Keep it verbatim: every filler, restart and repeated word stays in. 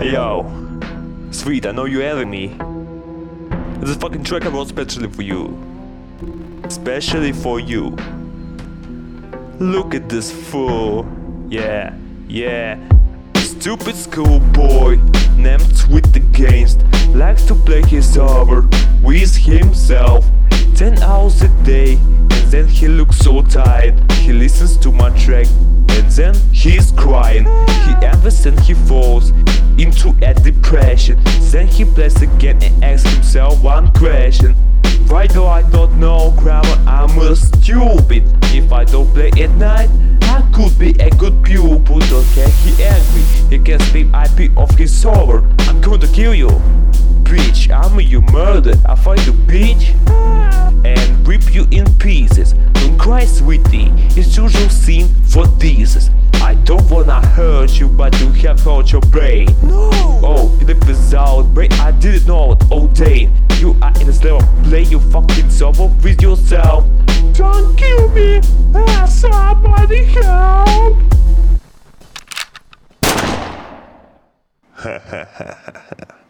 Hey yo, sweet, I know you're having me. This fucking track I wrote specially for you. Especially for you. Look at this fool. Yeah, yeah. Stupid schoolboy, named with the games, likes to play his hour with himself. Ten hours a day, and then he looks so tired. He listens to my track, and then he's crying. He envies and he falls into a depression. Then he plays again and asks himself one question: why do I don't know grammar? I'm a stupid. If I don't play at night, I could be a good pupil. Don't get he angry, he can speak I P of his server. I'm going to kill you, bitch. I'm you murdered. I find you, bitch, and rip you in pieces. Don't cry, sweetie, it's usual scene for this. I don't wanna hurt you, but you have hurt your brain. No! Oh, you live without brain, I didn't know it all day. You are in this level, play you fucking sober with yourself. Don't kill me! Ah, somebody help!